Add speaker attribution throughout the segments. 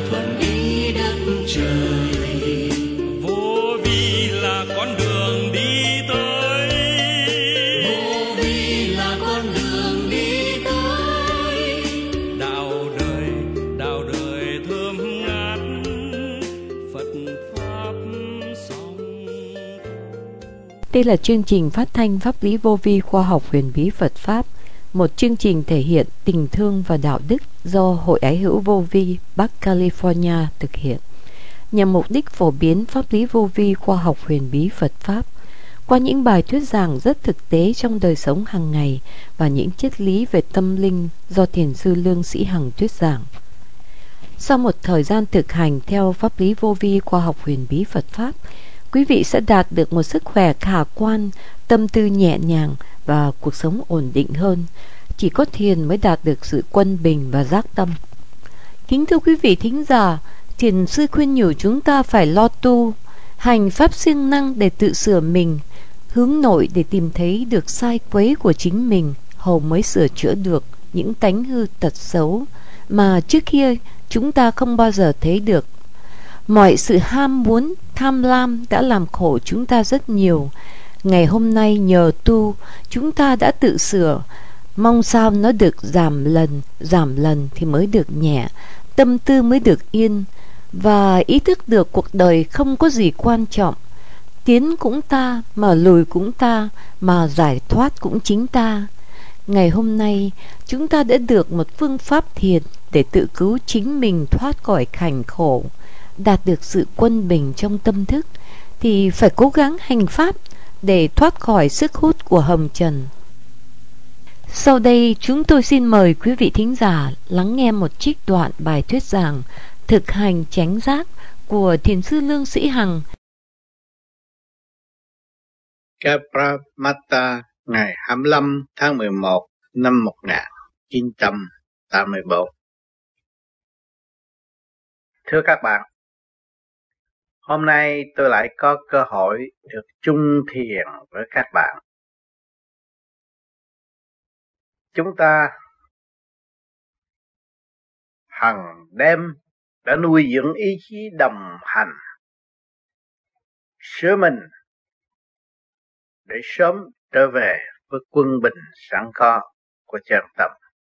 Speaker 1: thuận ý đất trời.
Speaker 2: Vô vi là con đường đi tới.
Speaker 1: Vô vi là con đường đi tới.
Speaker 2: Đạo đời thơm ngát, Phật pháp song.
Speaker 3: Đây là chương trình phát thanh pháp lý vô vi khoa học huyền bí Phật Pháp, một chương trình thể hiện tình thương và đạo đức do Hội Ái hữu Vô vi Bắc California thực hiện, nhằm mục đích phổ biến pháp lý vô vi khoa học huyền bí Phật Pháp qua những bài thuyết giảng rất thực tế trong đời sống hàng ngày và những triết lý về tâm linh do Thiền sư Lương Sĩ Hằng thuyết giảng. Sau một thời gian thực hành theo pháp lý vô vi khoa học huyền bí Phật Pháp, quý vị sẽ đạt được một sức khỏe khả quan, tâm tư nhẹ nhàng và cuộc sống ổn định hơn. Chỉ có thiền mới đạt được sự quân bình và giác tâm. Kính thưa quý vị thính giả, Thiền sư khuyên nhủ chúng ta phải lo tu, hành pháp siêng năng để tự sửa mình, hướng nội để tìm thấy được sai quấy của chính mình, hầu mới sửa chữa được những tánh hư tật xấu mà trước kia chúng ta không bao giờ thấy được. Mọi sự ham muốn, tham lam đã làm khổ chúng ta rất nhiều. Ngày hôm nay nhờ tu, chúng ta đã tự sửa. Mong sao nó được giảm lần thì mới được nhẹ, tâm tư mới được yên, và ý thức được cuộc đời không có gì quan trọng. Tiến cũng ta, mà lùi cũng ta, mà giải thoát cũng chính ta. Ngày hôm nay, chúng ta đã được một phương pháp thiền để tự cứu chính mình thoát khỏi cảnh khổ, đạt được sự quân bình trong tâm thức, thì phải cố gắng hành pháp để thoát khỏi sức hút của hồng trần. Sau đây chúng tôi xin mời quý vị thính giả lắng nghe một trích đoạn bài thuyết giảng Thực hành chánh giác của Thiền sư Lương Sĩ Hằng.
Speaker 4: Cabramatta ngày 25 tháng 11 năm 1984. Thưa các bạn, hôm nay tôi lại có cơ hội được chung thiền với các bạn. Chúng ta hằng đêm đã nuôi dưỡng ý chí đồng hành, sửa mình để sớm trở về với quân bình sẵn có của chân tâm.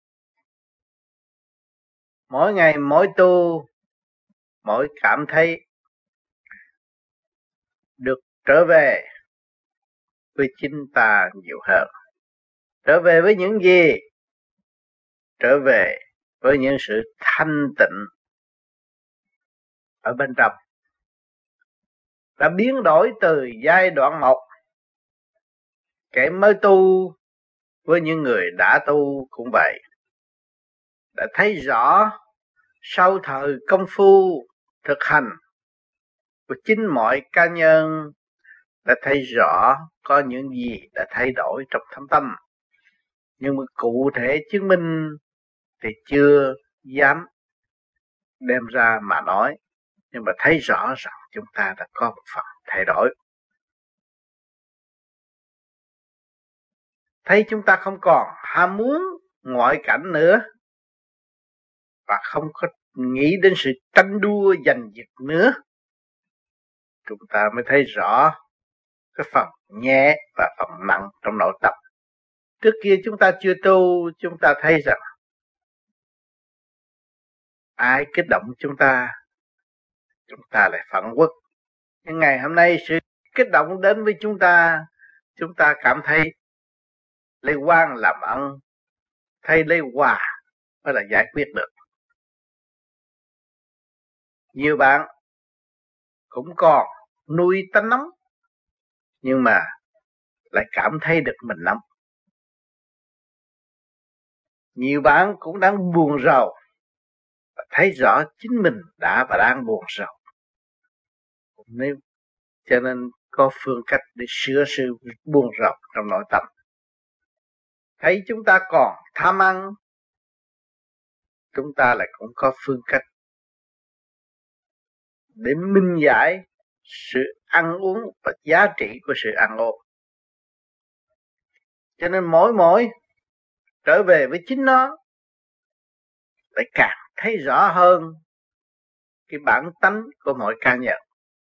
Speaker 4: Mỗi ngày mỗi tu, mỗi cảm thấy được trở về với chính ta nhiều hơn. Trở về với những gì? Trở về với những sự thanh tịnh ở bên trong. Đã biến đổi từ giai đoạn 1, kẻ mới tu với những người đã tu cũng vậy. Đã thấy rõ sau thời công phu thực hành của chính mọi cá nhân, đã thấy rõ có những gì đã thay đổi trong thâm tâm. Nhưng mà cụ thể chứng minh thì chưa dám đem ra mà nói. Nhưng mà thấy rõ rằng chúng ta đã có một phần thay đổi. Thấy chúng ta không còn ham muốn ngoại cảnh nữa, và không có nghĩ đến sự tranh đua giành giật nữa. Chúng ta mới thấy rõ cái phần nhẹ và phần nặng trong nội tâm. Trước kia chúng ta chưa tu, chúng ta thấy rằng ai kích động chúng ta lại phản quốc. Nhưng ngày hôm nay sự kích động đến với chúng ta cảm thấy lấy oan làm ân, thay lấy hòa mới là giải quyết được. Nhiều bạn cũng còn nuôi tánh nóng, nhưng mà lại cảm thấy được mình nóng. Nhiều bạn cũng đang buồn rầu và thấy rõ chính mình đã và đang buồn rầu. Nếu cho nên có phương cách để sửa sự buồn rầu trong nội tâm. Thấy chúng ta còn tham ăn, chúng ta lại cũng có phương cách để minh giải sự ăn uống và giá trị của sự ăn uống. Cho nên mỗi trở về với chính nó lại càng thấy rõ hơn cái bản tánh của mỗi cá nhân.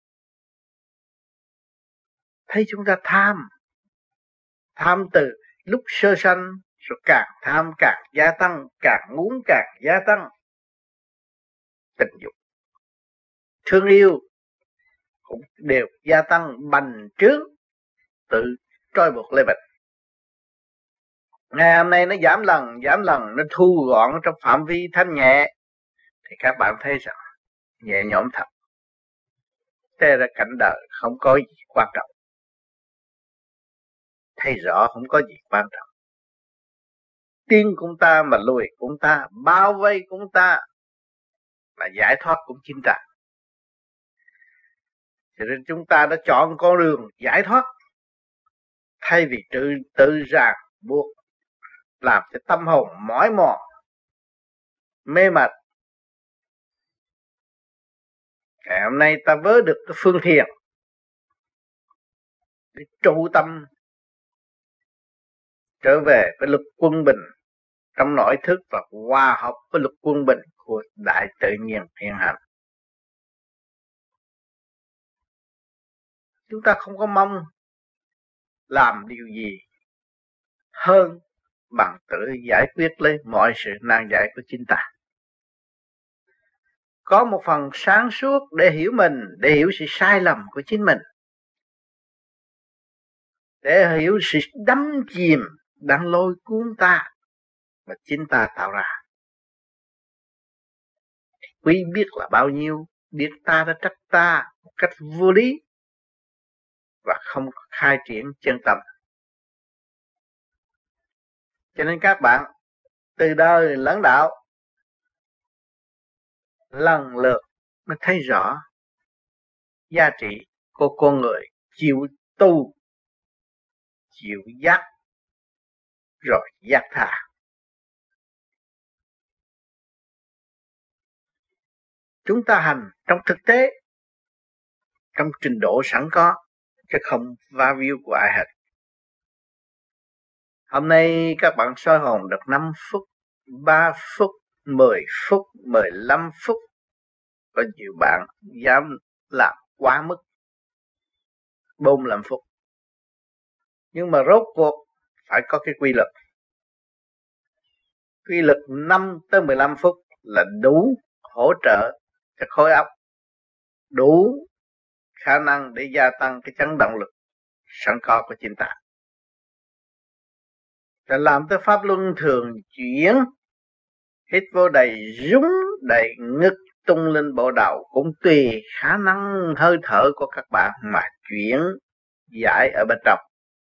Speaker 4: Thấy chúng ta tham từ lúc sơ sanh, rồi càng tham càng gia tăng, càng muốn càng gia tăng. Tình dục, thương yêu cũng đều gia tăng bành trướng, tự trói buộc lấy mình. Ngày hôm nay nó giảm lần, nó thu gọn trong phạm vi thanh nhẹ, thì các bạn thấy rằng nhẹ nhõm thật. Thế ra cảnh đời không có gì quan trọng, thấy rõ không có gì quan trọng. Tiến cũng ta mà lùi cũng ta, bao vây cũng ta, mà giải thoát cũng chính ta. Cho nên chúng ta đã chọn con đường giải thoát, thay vì tự ràng buộc, làm cho tâm hồn mỏi mòn, mê mệt. Ngày hôm nay ta vớ được cái phương thiền để trụ tâm trở về với luật quân bình trong nội thức và hòa hợp với luật quân bình của đại tự nhiên hiện hành. Chúng ta không có mong làm điều gì hơn bằng tự giải quyết lấy mọi sự nan giải của chính ta. Có một phần sáng suốt để hiểu mình, để hiểu sự sai lầm của chính mình, để hiểu sự đắm chìm đang lôi cuốn ta mà chính ta tạo ra. Quý biết là bao nhiêu, biết ta đã trách ta một cách vô lý và không khai triển chân tâm. Cho nên các bạn từ đời lẫn đạo lần lượt mới thấy rõ giá trị của con người chịu tu, chịu giác rồi giác tha. Chúng ta hành trong thực tế, trong trình độ sẵn có, chứ không va víu của ai hết. Hôm nay các bạn soi hồn được 5 phút, 3 phút, 10 phút, 15 phút. Có nhiều bạn dám làm quá mức 45 phút. Nhưng mà rốt cuộc phải có cái quy luật. Quy luật 5 tới 15 phút là đủ hỗ trợ cho khối óc, đủ khả năng để gia tăng cái chấn động lực sẵn có của chính ta. Để làm tới pháp luân thường chuyển, hít vô đầy rúng, đầy ngực tung lên bộ đầu, cũng tùy khả năng hơi thở của các bạn mà chuyển giải ở bên trong.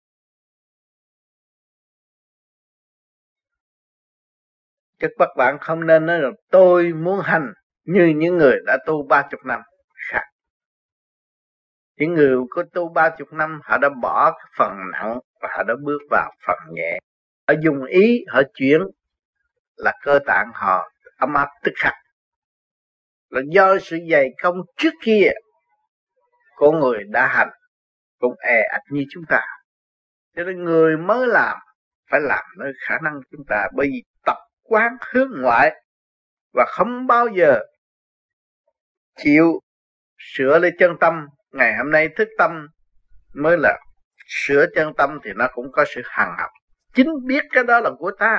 Speaker 4: Chứ các bạn không nên nói là tôi muốn hành như những người đã tu 30 năm khác. Những người có tu 30 năm họ đã bỏ cái phần nặng và họ đã bước vào phần nhẹ. Họ dùng ý, họ chuyển là cơ tạng họ ấm áp tức khắc. Là do sự dày công trước kia của người đã hành cũng ạt như chúng ta. Cho nên người mới làm phải làm nơi khả năng chúng ta, bởi vì tập quán hướng ngoại và không bao giờ chịu sửa lấy chân tâm. Ngày hôm nay thức tâm mới là sửa chân tâm, thì nó cũng có sự hằng học. Chính biết cái đó là của ta,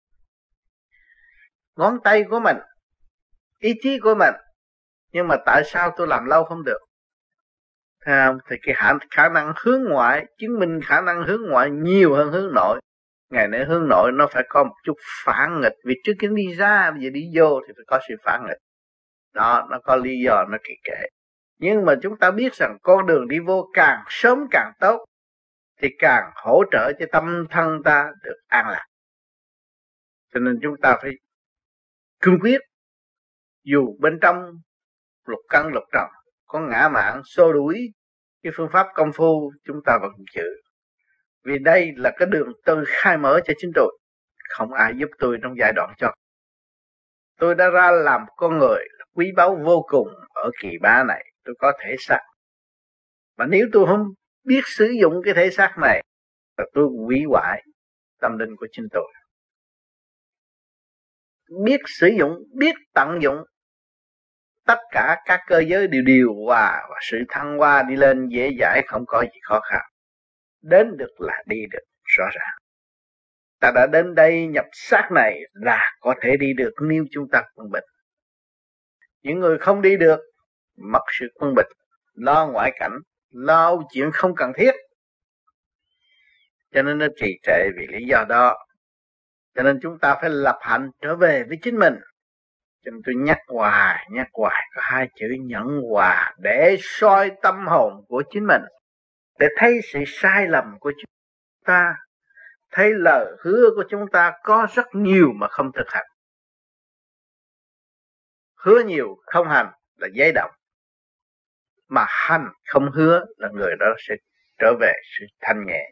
Speaker 4: ngón tay của mình, ý chí của mình. Nhưng mà tại sao tôi làm lâu không được? Thì cái khả năng hướng ngoại, chứng minh khả năng hướng ngoại nhiều hơn hướng nội. Ngày nay hướng nội nó phải có một chút phản nghịch, vì trước khi đi ra bây giờ đi vô thì phải có sự phản nghịch. Đó, nó có lý do, nó kỳ kệ. Nhưng mà chúng ta biết rằng con đường đi vô càng sớm càng tốt, thì càng hỗ trợ cho tâm thân ta được an lạc. Cho nên chúng ta phải cương quyết, dù bên trong lục căn lục trần có ngã mạn xô đuổi cái phương pháp công phu, chúng ta vẫn chịu. Vì đây là cái đường tôi khai mở cho chính tôi, không ai giúp tôi trong giai đoạn cho. Tôi đã ra làm con người quý báu vô cùng ở kỳ ba này. Tôi có thể xác, mà nếu tôi không biết sử dụng cái thể xác này là tôi hủy hoại tâm linh của chính tôi. Biết sử dụng, biết tận dụng tất cả các cơ giới đều điều hòa và sự thăng hoa đi lên dễ dãi, không có gì khó khăn. Đến được là đi được, rõ ràng. Ta đã đến đây nhập xác này là có thể đi được nếu chúng ta quân bình. Những người không đi được mất sự quân bình, lo ngoại cảnh, lo chuyện không cần thiết, cho nên nó trì trệ vì lý do đó. Cho nên chúng ta phải lập hạnh trở về với chính mình. Cho nên tôi nhắc hoài có hai chữ nhẫn hòa để soi tâm hồn của chính mình, để thấy sự sai lầm của chúng ta, thấy lời hứa của chúng ta có rất nhiều mà không thực hành. Hứa nhiều không hành là giấy động, mà hành không hứa là người đó sẽ trở về sự thanh nhẹ.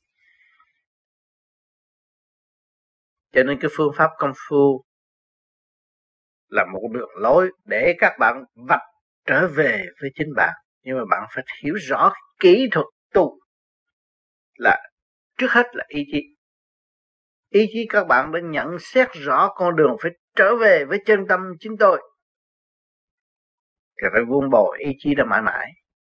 Speaker 4: Cho nên cái phương pháp công phu là một đường lối để các bạn vạch trở về với chính bạn. Nhưng mà bạn phải hiểu rõ kỹ thuật tu là trước hết là ý chí. Ý chí các bạn đã nhận xét rõ con đường phải trở về với chân tâm chính tôi, thì phải vun bồi ý chí đó mãi mãi.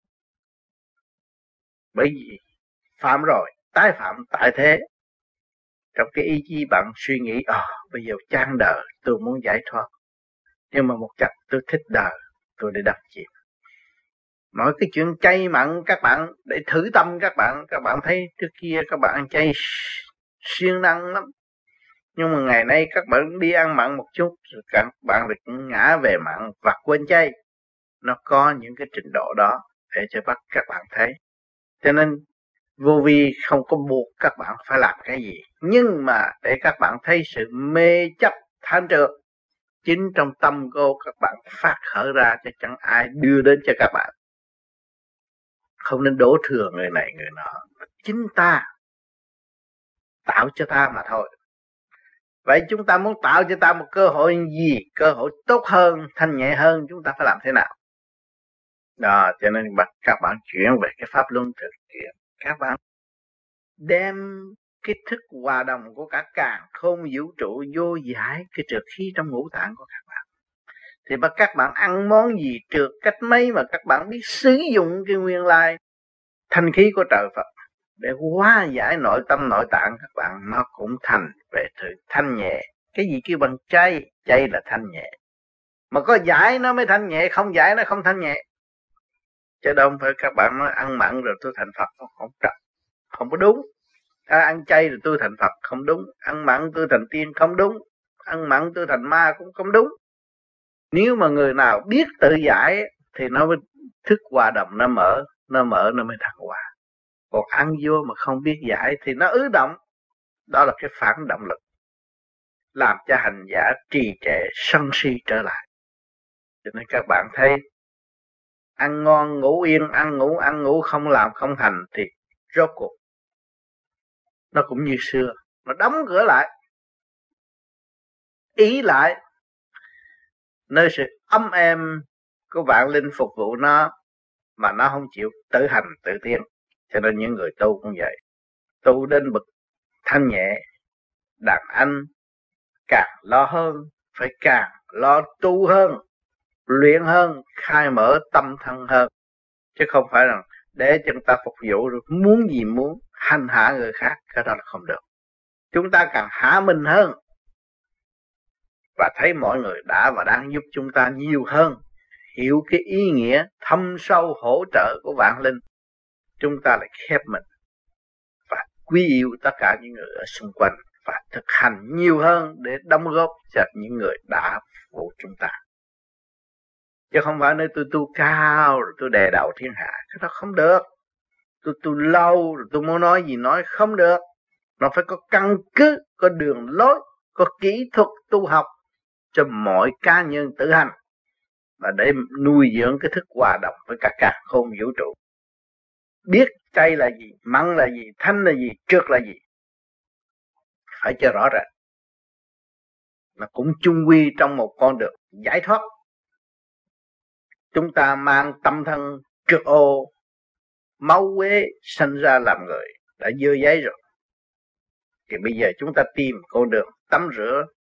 Speaker 4: Bởi vì phạm rồi tái phạm tại thế. Trong cái ý chí bạn suy nghĩ bây giờ chán đời, tôi muốn giải thoát, nhưng mà một chập tôi thích đời, tôi để đắm chìm. Nói cái chuyện chay mặn các bạn để thử tâm các bạn thấy trước kia các bạn ăn chay siêng năng lắm, nhưng mà ngày nay các bạn đi ăn mặn một chút rồi các bạn được ngã về mặn và quên chay. Nó có những cái trình độ đó để cho bắt các bạn thấy. Cho nên vô vi không có buộc các bạn phải làm cái gì, nhưng mà để các bạn thấy sự mê chấp tham trược chính trong tâm cô các bạn phát khởi ra, cho chẳng ai đưa đến cho các bạn. Không nên đổ thừa người này người nọ, chính ta tạo cho ta mà thôi. Vậy chúng ta muốn tạo cho ta một cơ hội gì, cơ hội tốt hơn, thanh nhẹ hơn, chúng ta phải làm thế nào? Đó, cho nên các bạn chuyển về cái pháp luân thực hiện. Các bạn đem cái thức hòa đồng của cả càn khôn vũ trụ vô giải cái trượt khí trong ngũ tạng của các bạn. Thì các bạn ăn món gì, trượt cách mấy mà các bạn biết sử dụng cái nguyên lai thanh khí của trời Phật để hóa giải nội tâm nội tạng các bạn, nó cũng thành về sự thanh nhẹ. Cái gì kêu bằng chay? Chay là thanh nhẹ. Mà có giải nó mới thanh nhẹ, không giải nó không thanh nhẹ. Chứ đâu phải các bạn nói ăn mặn rồi tôi thành Phật, không có đúng. Ăn chay rồi tôi thành Phật, không đúng. Ăn mặn tôi thành tiên, không đúng. Ăn mặn tôi thành ma, cũng không đúng. Nếu mà người nào biết tự giải thì nó mới thức hòa đồng, nó mở nó mới thăng hòa. Còn ăn vô mà không biết giải thì nó ứ động. Đó là cái phản động lực, làm cho hành giả trì trệ sân si trở lại. Cho nên các bạn thấy ăn ngon ngủ yên, ăn ngủ không làm không hành thì rốt cuộc nó cũng như xưa, nó đóng cửa lại, ý lại nơi sự ấm êm của vạn linh phục vụ nó, mà nó không chịu tự hành tự tiến. Cho nên những người tu cũng vậy, tu đến bậc thanh nhẹ, đàn anh càng lo hơn, phải càng lo tu hơn, luyện hơn, khai mở tâm thân hơn, chứ không phải rằng để cho người ta phục vụ rồi muốn gì muốn hành hạ người khác, cái đó là không được. Chúng ta càng hạ mình hơn và thấy mọi người đã và đang giúp chúng ta nhiều hơn, hiểu cái ý nghĩa thâm sâu hỗ trợ của vạn linh, chúng ta lại khép mình và quý yêu tất cả những người ở xung quanh và thực hành nhiều hơn để đóng góp cho những người đã phục vụ chúng ta. Chứ không phải nơi tôi tu cao rồi tôi đè đầu thiên hạ, cái đó không được. Tôi tu lâu rồi tôi muốn nói gì nói, không được. Nó phải có căn cứ, có đường lối, có kỹ thuật tu học cho mọi cá nhân tự hành, và để nuôi dưỡng cái thức hòa đồng với cả càn khôn vũ trụ. Biết chay là gì, mặn là gì, thanh là gì, trượt là gì, phải cho rõ ràng. Nó cũng chung quy trong một con đường giải thoát. Chúng ta mang tâm thân trượt ô, máu quế sanh ra làm người đã dơ giấy rồi, thì bây giờ chúng ta tìm con đường tắm rửa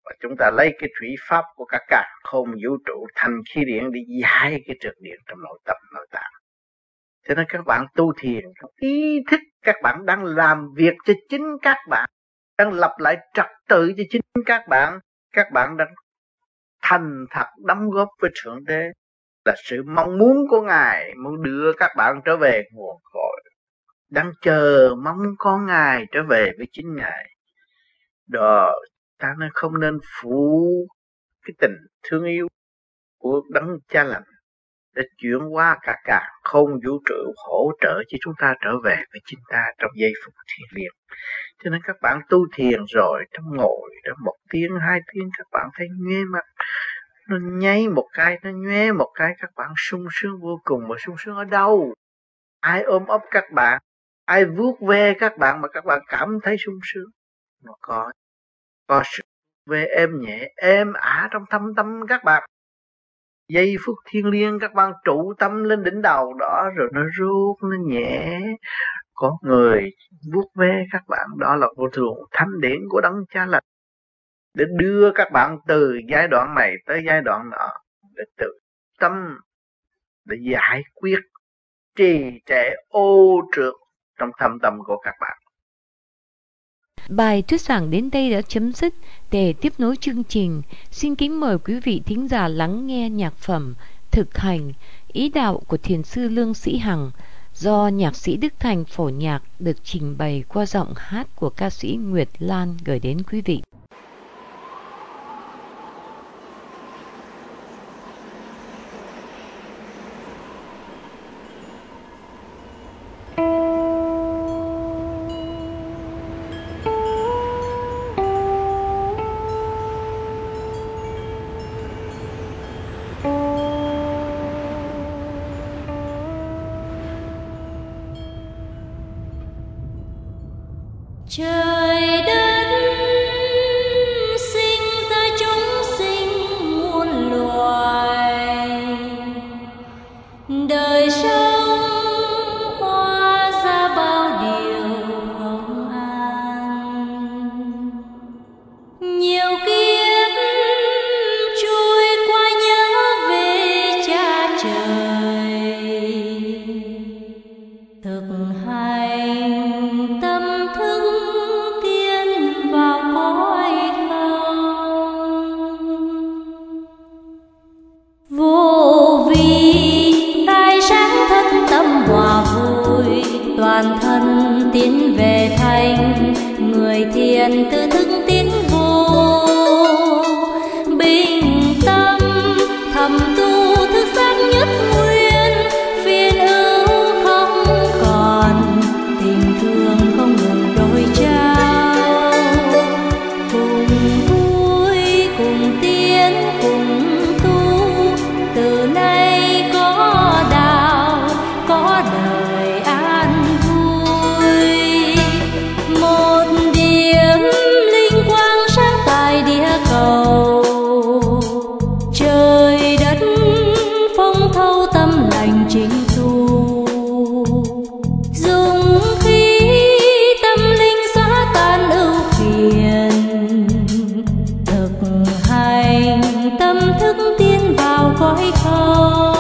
Speaker 4: Và chúng ta lấy cái thủy pháp của các càn khôn vũ trụ thành khí điển để giải cái trượt điện trong nội tâm nội tạng. Cho nên các bạn tu thiền, ý thức các bạn đang làm việc cho chính các bạn, đang lập lại trật tự cho chính các bạn đang thành thật đóng góp với Thượng Đế, là sự mong muốn của Ngài muốn đưa các bạn trở về nguồn cội, đang chờ mong có Ngài trở về với chính Ngài. Đó, ta nên không nên phụ cái tình thương yêu của Đấng Cha Lành để chuyển qua cả càn khôn vũ trụ hỗ trợ cho chúng ta trở về với chính ta trong giây phút thiền liêng. Cho nên các bạn tu thiền rồi, trong ngồi đó 1 tiếng 2 tiếng các bạn thấy nhoé mắt, nó nháy một cái, nó nhoé một cái, các bạn sung sướng vô cùng. Mà sung sướng ở đâu? Ai ôm ấp các bạn, ai vuốt ve các bạn mà các bạn cảm thấy sung sướng? Nó có sự về êm nhẹ, êm ả trong thâm tâm các bạn. Giây phút thiêng liêng các bạn trụ tâm lên đỉnh đầu đó, rồi nó rút, nó nhẹ. Có người vuốt ve các bạn, đó là vô thường thánh điển của Đấng Cha Lành, để đưa các bạn từ giai đoạn này tới giai đoạn nọ, để tự tâm, để giải quyết trì trệ ô trượt trong thâm tâm của các bạn.
Speaker 3: Bài thuyết giảng đến đây đã chấm dứt. Để tiếp nối chương trình, xin kính mời quý vị thính giả lắng nghe nhạc phẩm Thực Hành, ý đạo của Thiền sư Lương Sĩ Hằng, do nhạc sĩ Đức Thành phổ nhạc, được trình bày qua giọng hát của ca sĩ Nguyệt Lan gửi đến quý vị.
Speaker 1: Trời đất sinh ra chúng sinh muôn loài, đời sống hóa ra bao điều không an. Nhiều kiếp trôi qua nhớ về Cha trời, thực hành tâm thức tiến vào cõi không. Vô vi khai sáng thân tâm hòa vui, toàn thân tiến về thanh, người thiền tự thức tiến vô. Bình tâm thầm tu thức giác nhất nguyên, phiền ưu không còn, tình thương không ngừng đôi trao. Cùng vui cùng tiến cùng tu, từ nay có đạo có đời an vui. Một điểm linh quang sáng tại địa cầu, trời đất phong thâu tâm lành chính tu. Dùng khí tâm linh xóa tan ưu phiền, thực hành tâm thức tiến vào cõi không.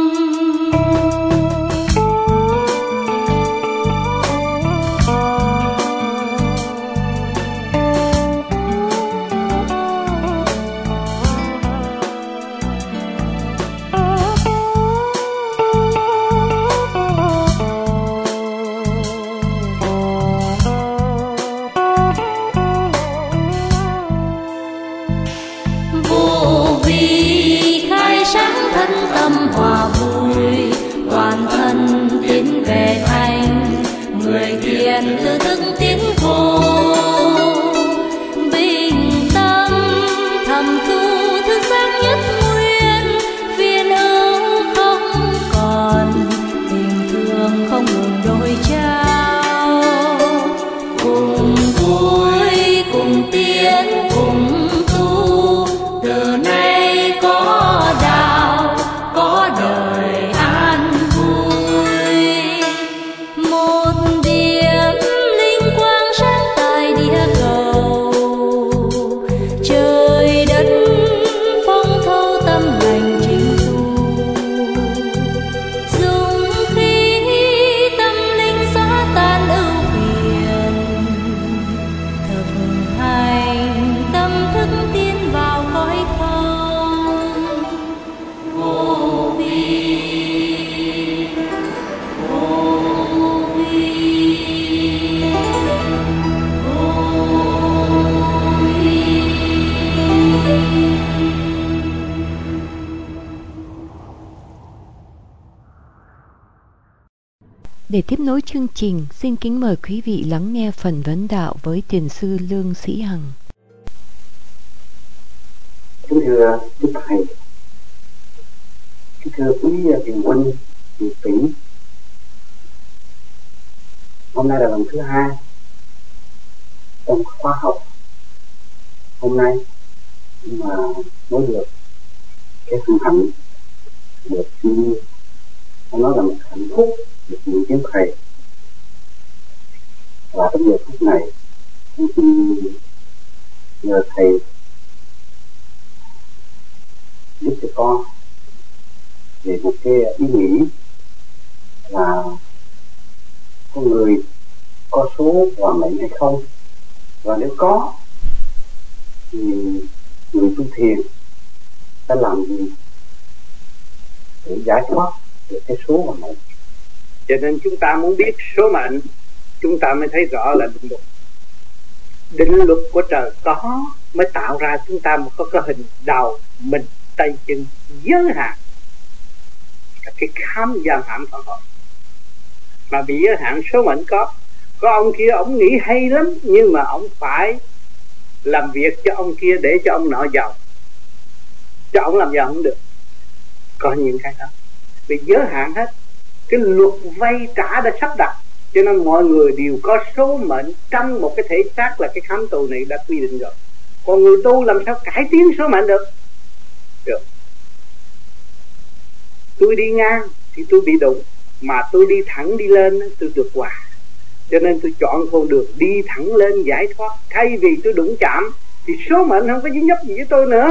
Speaker 1: Vô vi khai sáng thân tâm hòa vui, toàn thân tiến về thanh, người thiền tự thức tiến vô. Bình tâm thầm tu thức giác nhất nguyên, phiền ưu không còn, tình thương không ngừng đôi trao. Cùng vui cùng tiến cùng tu, từ nay có đạo có đời an vui. Một điểm linh
Speaker 3: Để tiếp nối chương trình, xin kính mời quý vị lắng nghe phần vấn đạo với Thiền sư Lương Sĩ Hằng.
Speaker 5: Kính thưa Đức Thầy, kính thưa quý thiền huynh, thiền tỷ, hôm nay là lần thứ 2 trong khóa học hôm nay mà mới được cái hân hạnh được nói là một hạnh phúc được nhìn tiếng thầy. Và trong giờ phút này con xin nhờ thầy giúp cho con về một cái ý nghĩ là con người có số hòa mệnh hay không, và nếu có thì người tu thiền đã làm gì để giải thoát được cái số hòa mệnh.
Speaker 6: Cho nên chúng ta muốn biết số mệnh, chúng ta mới thấy rõ là định luật. Định luật của trời có mới tạo ra chúng ta có cái hình đầu, mình, tay, chân giới hạn. Cái khám gian hãm phản hồi mà bị giới hạn số mệnh có ông kia ông nghĩ hay lắm, nhưng mà ông phải làm việc cho ông kia để cho ông nọ giàu, cho ông làm giàu không được. Có những cái đó bị giới hạn hết. Cái luật vay trả đã sắp đặt, cho nên mọi người đều có số mệnh trong một cái thể xác, là cái khám tu này đã quy định rồi. Còn người tu làm sao cải tiến số mệnh được? Tôi đi ngang thì tôi bị đụng, mà tôi đi thẳng đi lên tôi được hòa. Cho nên tôi chọn con đường đi thẳng lên giải thoát. Thay vì tôi đụng chạm thì số mệnh không có dính nhấp gì với tôi nữa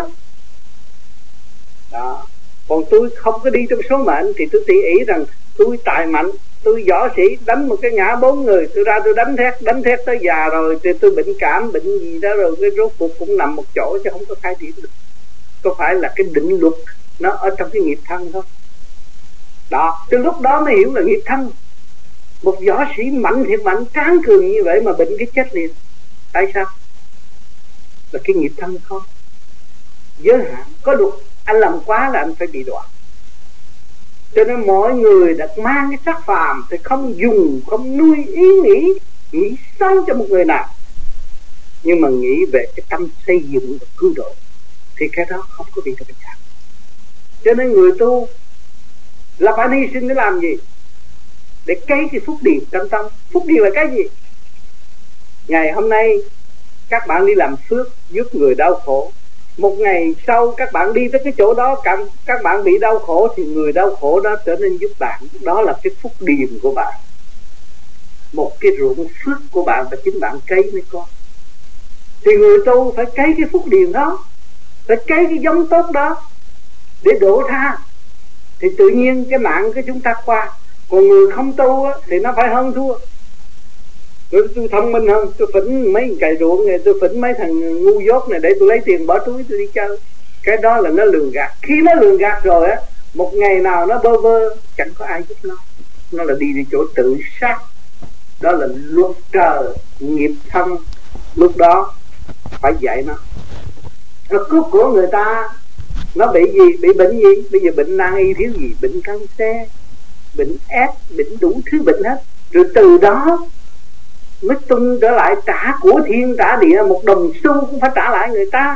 Speaker 6: đó. Còn tôi không có đi trong số mệnh thì tôi tỉ ý rằng tôi tài mạnh, tôi võ sĩ, đánh một cái ngã 4 người, tôi ra tôi đánh thét tới già rồi thì tôi bệnh cảm, bệnh gì đó rồi cái rốt cuộc cũng nằm một chỗ chứ không có khai triển được. Có phải là cái định luật nó ở trong cái nghiệp thân thôi đó. Từ lúc đó mới hiểu là nghiệp thân. Một võ sĩ mạnh thiệt mạnh, tráng cường như vậy mà bệnh cái chết liền. Tại sao? Là cái nghiệp thân không giới hạn, có luật. Anh làm quá là anh phải bị đoạn. Cho nên mọi người đã mang cái sắc phàm thì không dùng, không nuôi ý nghĩ xấu cho một người nào, nhưng mà nghĩ về cái tâm xây dựng và cứu độ thì cái đó không có bị tình trạng. Cho nên người tu là phải hy sinh để làm gì? Để cấy cái phúc điền trong tâm. Phúc điền là cái gì? Ngày hôm nay các bạn đi làm phước giúp người đau khổ, một ngày sau các bạn đi tới cái chỗ đó, các bạn bị đau khổ thì người đau khổ đó trở nên giúp bạn. Đó là cái phúc điền của bạn, một cái ruộng phước của bạn và chính bạn cấy mới có. Thì người tu phải cấy cái phúc điền đó, phải cấy cái giống tốt đó để đổ tha, thì tự nhiên cái mạng của chúng ta qua. Còn người không tu thì nó phải hơn thua. Tôi thông minh hơn, tôi phỉnh mấy cày ruộng này, tôi phỉnh mấy thằng ngu dốt này để tôi lấy tiền bỏ túi tôi đi chơi. Cái đó là nó lường gạt. Khi nó lường gạt rồi á, một ngày nào nó bơ vơ chẳng có ai giúp nó. Nó là đi chỗ tự sát. Đó là luật trời, nghiệp thân. Lúc đó phải dạy nó. Nó cướp của người ta. Nó bị gì? Bị bệnh gì? Bây giờ bệnh nan y thiếu gì? Bệnh cancer, bệnh S, bệnh đủ thứ bệnh hết. Rồi từ đó mới tung trở lại, trả của thiên trả địa, một đồng xu cũng phải trả lại người ta.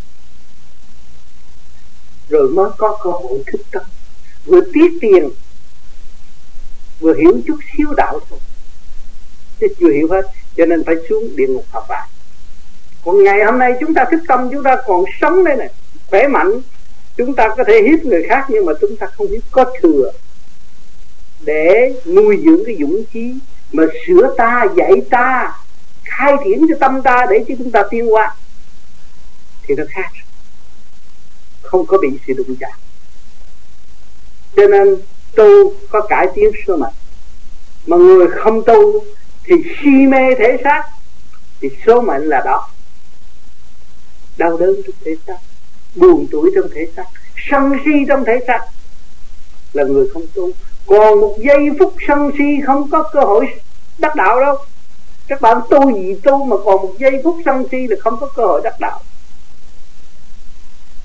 Speaker 6: Rồi mới có cơ hội thức tâm, vừa tiếc tiền vừa hiểu chút xíu đạo thôi, chứ chưa hiểu hết. Cho nên phải xuống địa ngục học bài. Còn ngày hôm nay chúng ta thức tâm, chúng ta còn sống đây này, khỏe mạnh, chúng ta có thể hiếp người khác, nhưng mà chúng ta không hiếp, có thừa để nuôi dưỡng cái dũng chí mà sửa ta, dạy ta, khai triển cho tâm ta để cho chúng ta tiến hóa, thì nó khác, không có bị sự đụng chạm. Cho nên tu có cải tiến số mệnh, mà người không tu thì si mê thể xác, thì số mệnh là đó. Đau đớn trong thể xác, buồn tuổi trong thể xác, sân si trong thể xác là người không tu. Còn một giây phút sân si không có cơ hội đắc đạo đâu. Các bạn tu gì tu mà còn một giây phút sân si là không có cơ hội đắc đạo.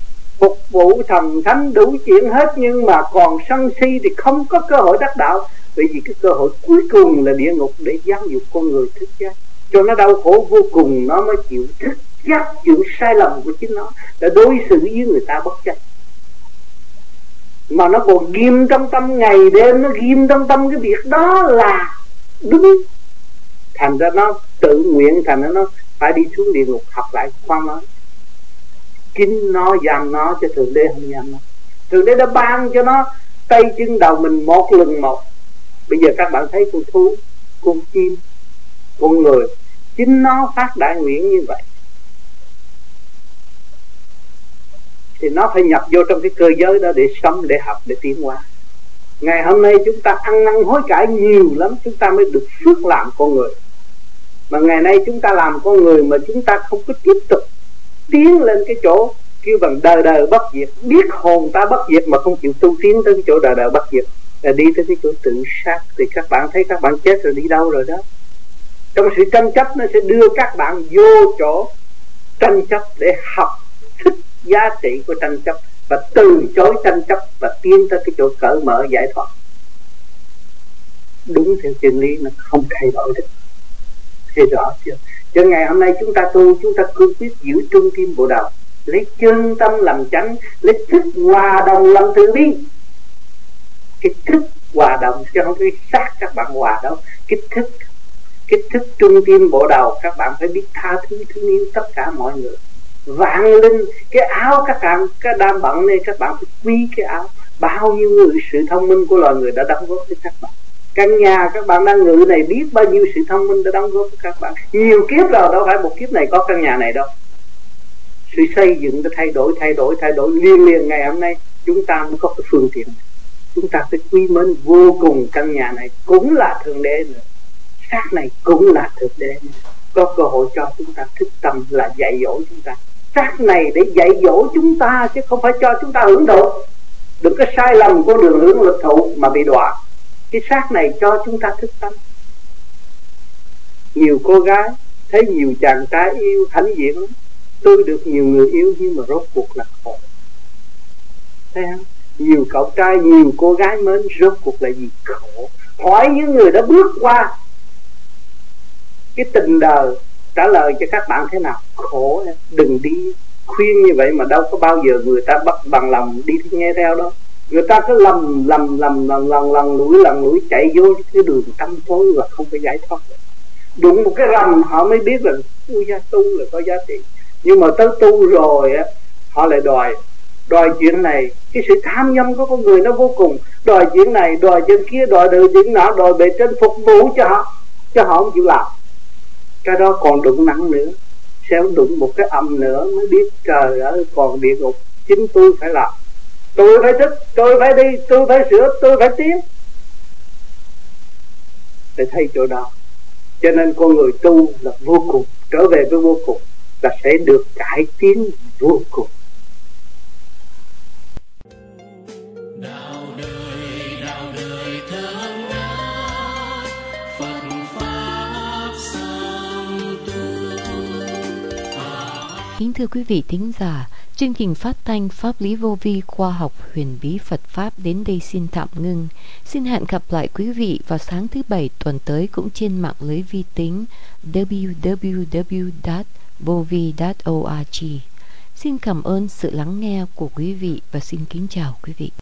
Speaker 6: Phục vụ thần thánh đủ chuyện hết, nhưng mà còn sân si thì không có cơ hội đắc đạo. Bởi vì cái cơ hội cuối cùng là địa ngục để giáo dục con người thức giác, cho nó đau khổ vô cùng, nó mới chịu thức giác chuyện sai lầm của chính nó, đã đối xử với người ta bất chấp. Mà nó còn ghim trong tâm ngày đêm, nó ghim trong tâm cái việc đó là đúng. Thành ra nó tự nguyện, thành ra nó phải đi xuống địa ngục học lại khoan nói. Chính nó giam nó, cho Thượng Đế không giam nó. Thượng Đế đã ban cho nó tay chân đầu mình một lần một. Bây giờ các bạn thấy con thú, con chim, con người, chính nó phát đại nguyện như vậy thì nó phải nhập vô trong cái cơ giới đó để sống, để học, để tiến hóa. Ngày hôm nay chúng ta ăn năn hối cải nhiều lắm, chúng ta mới được phước làm con người. Mà ngày nay chúng ta làm con người mà chúng ta không có tiếp tục tiến lên cái chỗ kêu bằng đời đời bất diệt, biết hồn ta bất diệt mà không chịu tu tiến tới cái chỗ đời đời bất diệt, là đi tới cái chỗ tự sát. Thì các bạn thấy các bạn chết rồi đi đâu rồi đó. Trong sự tranh chấp nó sẽ đưa các bạn vô chỗ tranh chấp để học thích giá trị của tranh chấp và từ chối tranh chấp và tiến tới cái chỗ cởi mở giải thoát. Đúng theo chân lý nó không thay đổi được. Thấy rõ chưa? Cho ngày hôm nay chúng ta tu, chúng ta cương quyết giữ trung tim bộ đầu, lấy chân tâm làm chánh, lấy thức hòa đồng làm từ bi. Cái thức hòa đồng chứ không phải sát các bạn hòa đâu. Cái thức trung tim bộ đầu, các bạn phải biết tha thứ thương yêu tất cả mọi người. Vạn linh, cái áo các bạn cái đang bận này, các bạn phải quý cái áo. Bao nhiêu người sự thông minh của loài người đã đóng góp với các bạn. Căn nhà các bạn đang ngự này biết bao nhiêu sự thông minh đã đóng góp với các bạn. Nhiều kiếp rồi, đâu phải một kiếp này có căn nhà này đâu. Sự xây dựng đã thay đổi liên ngày hôm nay chúng ta mới có cái phương tiện. Chúng ta phải quý mến vô cùng căn nhà này, cũng là Thượng Đế nữa. Xác này cũng là Thượng Đế nữa. Có cơ hội cho chúng ta thức tâm là dạy dỗ chúng ta. Xác này để dạy dỗ chúng ta chứ không phải cho chúng ta hưởng thụ. Đừng có sai lầm con đường hưởng lực thụ mà bị đọa. Cái xác này cho chúng ta thức tâm. Nhiều cô gái thấy nhiều chàng trai yêu hãnh diện lắm. Tôi được nhiều người yêu nhưng mà rốt cuộc là khổ. Thấy không? Nhiều cậu trai, nhiều cô gái mến, rốt cuộc là gì? Khổ. Hỏi những người đã bước qua cái tình đời, trả lời cho các bạn thế nào? Khổ. Đừng đi khuyên như vậy mà đâu có bao giờ người ta bắt bằng lòng đi nghe theo đó. Người ta cứ lần lũi chạy vô cái đường tăm tối và không có giải thoát được. Đụng một cái rầm họ mới biết là tu là có giá trị. Nhưng mà tới tu rồi á, họ lại đòi chuyện này. Cái sự tham nhâm của con người nó vô cùng. Đòi chuyện này, đòi chuyện kia, đòi chuyện nọ, đòi bề trên phục vụ cho họ, chứ họ không chịu làm. Cái đó còn đụng nặng nữa, sẽ đụng một cái âm nữa mới biết trời ơi còn địa ngục. Chính tôi phải làm, tôi phải thức, tôi phải đi, tôi phải sửa, tôi phải tiến để thấy chỗ đó. Cho nên con người tu là vô cùng, trở về với vô cùng là sẽ được cải tiến vô cùng.
Speaker 2: Đạo đời thương ngát, Phật pháp song tu.
Speaker 3: Kính thưa quý vị thính giả, chương trình phát thanh Pháp lý vô vi khoa học huyền bí Phật Pháp đến đây xin tạm ngưng. Xin hẹn gặp lại quý vị vào sáng thứ Bảy tuần tới cũng trên mạng lưới vi tính www.vovi.org. Xin cảm ơn sự lắng nghe của quý vị và xin kính chào quý vị.